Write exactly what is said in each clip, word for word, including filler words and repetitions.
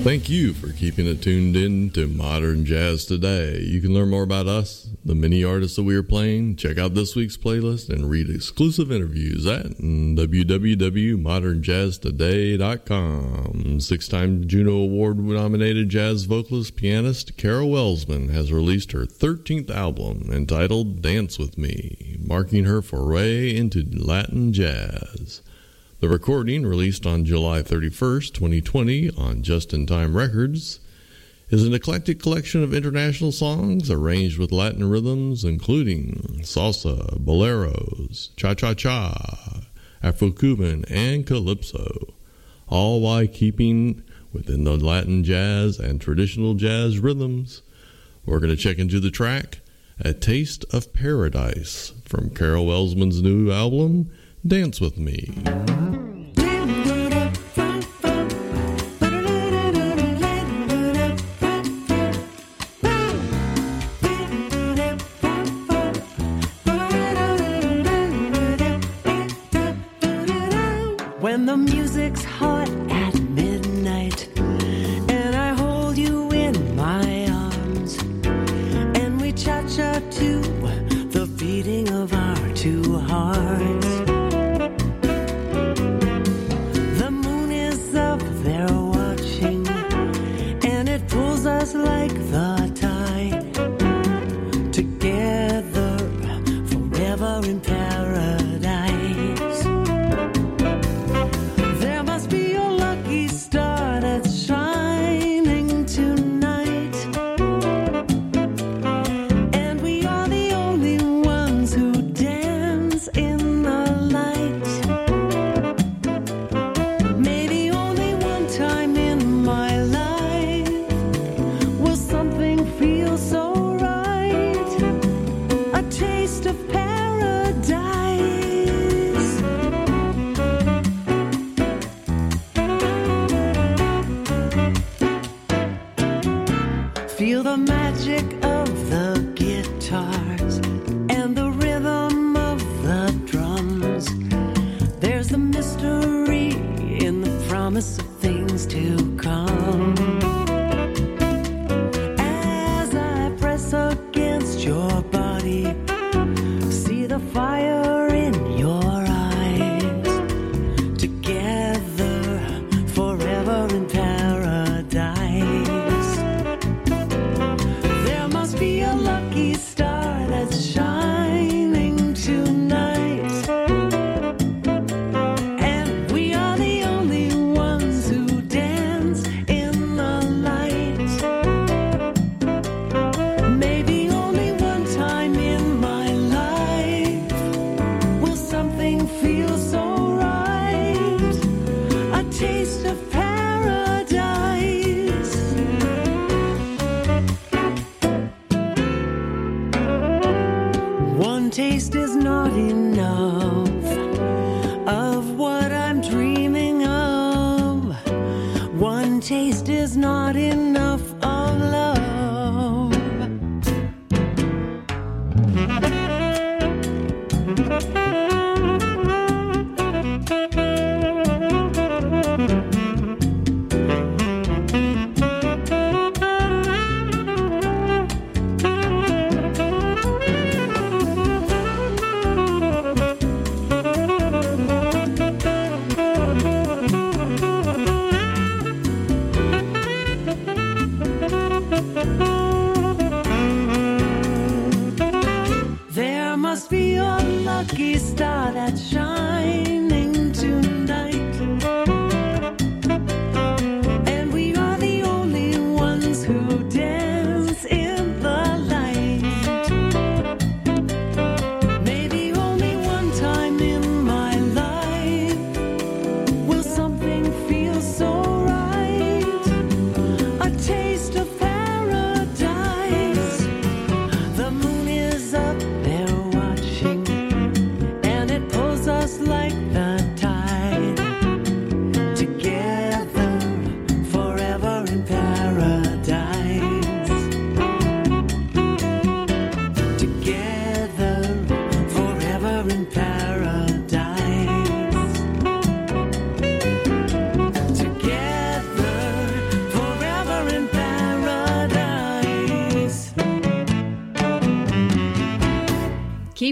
Thank you for keeping it tuned in to Modern Jazz Today. You can learn more about us, the many artists that we are playing, check out this week's playlist, and read exclusive interviews at w w w dot modern jazz today dot com. Six-time Juno Award-nominated jazz vocalist pianist Cara Welsman has released her thirteenth album entitled Dance With Me, marking her foray into Latin jazz. The recording, released on July thirty-first, twenty twenty on Just in Time Records, is an eclectic collection of international songs arranged with Latin rhythms including salsa, boleros, cha-cha-cha, Afro-Cuban, and calypso, all while keeping within the Latin jazz and traditional jazz rhythms. We're going to check into the track, A Taste of Paradise, from Cara Welsman's new album, Dance With Me. When the music's hot at midnight and I hold you in my arms and we cha-cha to the beating of our two hearts. The moon is up there watching and it pulls us like the tide together forever in paradise. Feel the magic of the guitars and the rhythm of the drums. There's the mystery in the promise of things to come. As I press against your body, see the fire in your eyes. Together, forever in paradise. Be a lucky star that's shining tonight, and we are the only ones who dance in the light. Maybe only one time in my life will something feel so right, a taste of taste is not enough of what I'm dreaming of. One taste is not enough of love.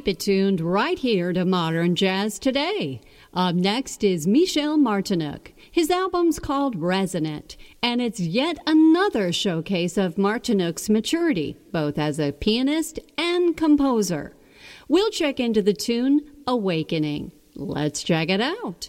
keep it tuned right here to Modern Jazz Today. Up next is Michel Martinuk. His album's called Resonant, and it's yet another showcase of Martinuk's maturity, both as a pianist and composer. We'll check into the tune Awakening. Let's check it out.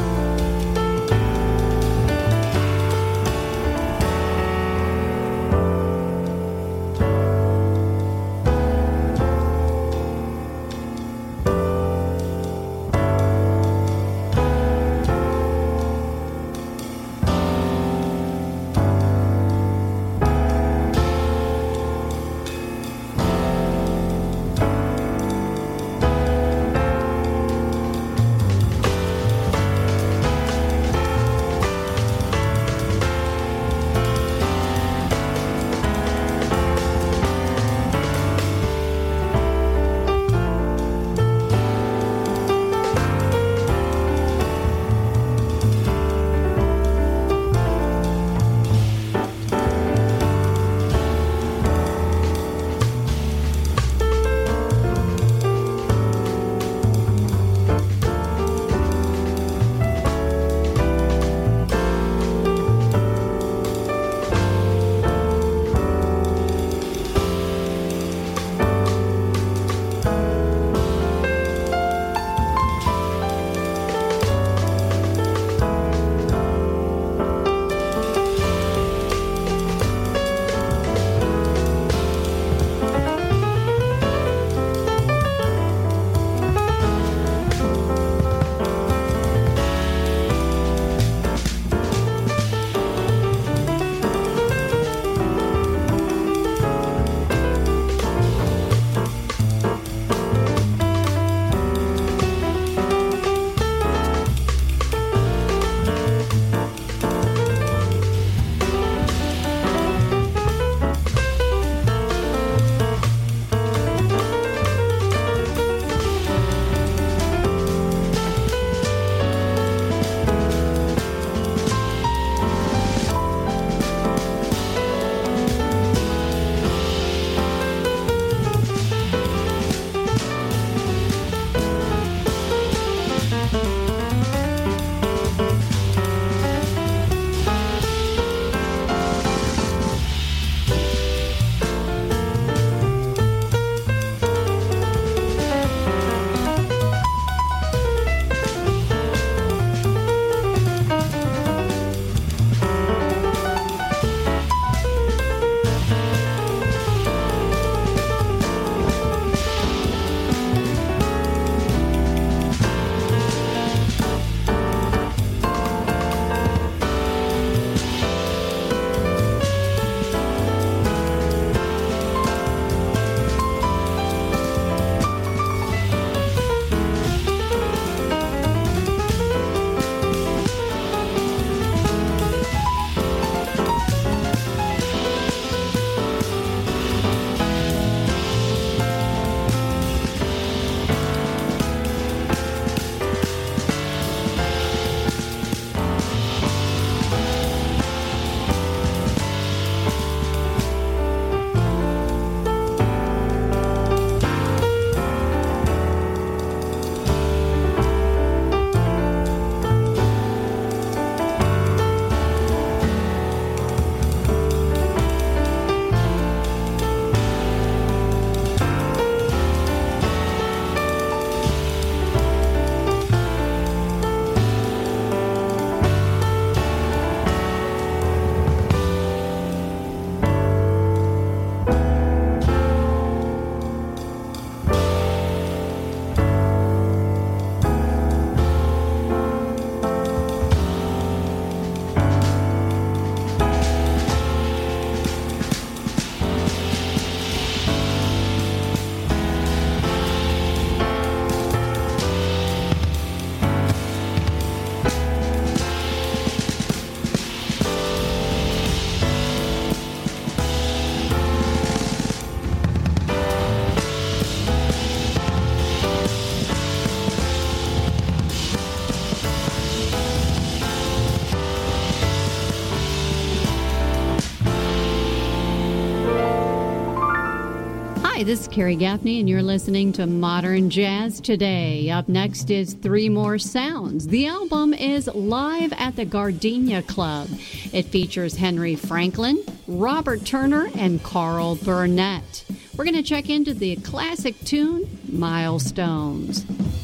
Thank Hi, this is Carrie Gaffney, and you're listening to Modern Jazz Today. Up next is Three More Sounds. The album is Live at the Gardenia Club. It features Henry Franklin, Robert Turner, and Carl Burnett. We're going to check into the classic tune, Milestones.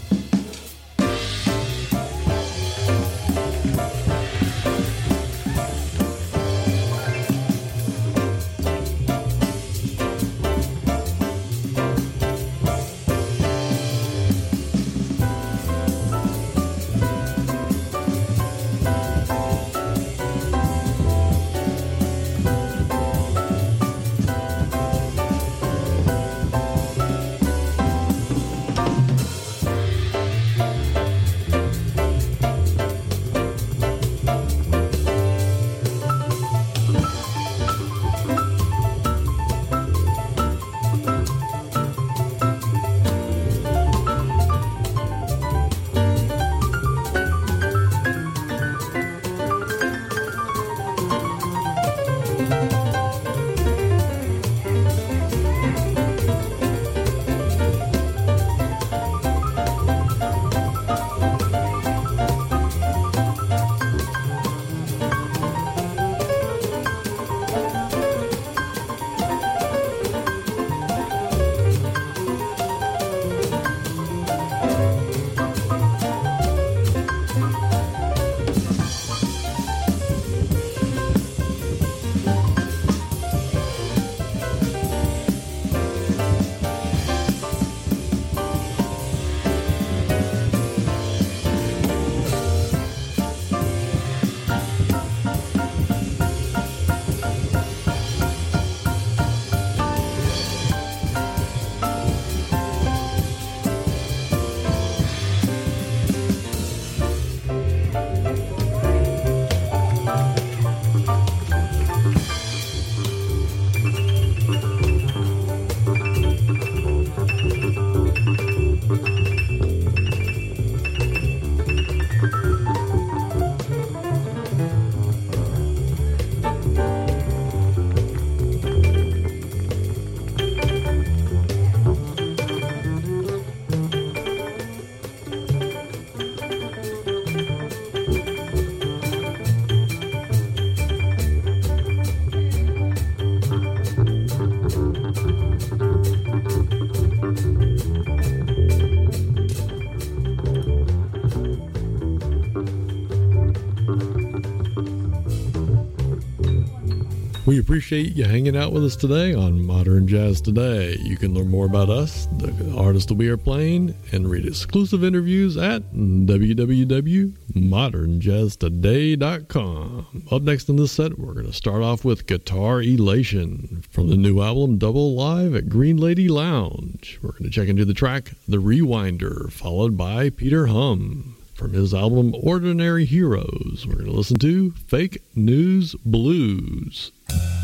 We appreciate you hanging out with us today on Modern Jazz Today. You can learn more about us, the artists that we are playing, and read exclusive interviews at w w w dot modern jazz today dot com. Up next in this set, we're going to start off with Guitar Elation from the new album Double Live at Green Lady Lounge. We're going to check into the track The Rewinder, followed by Peter Hum. From his album Ordinary Heroes, we're going to listen to Fake News Blues.